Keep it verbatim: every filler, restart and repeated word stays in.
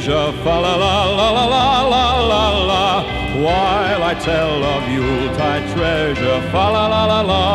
Asia, fa la la la la la la la la, while I tell of Yuletide treasure, fa la la la la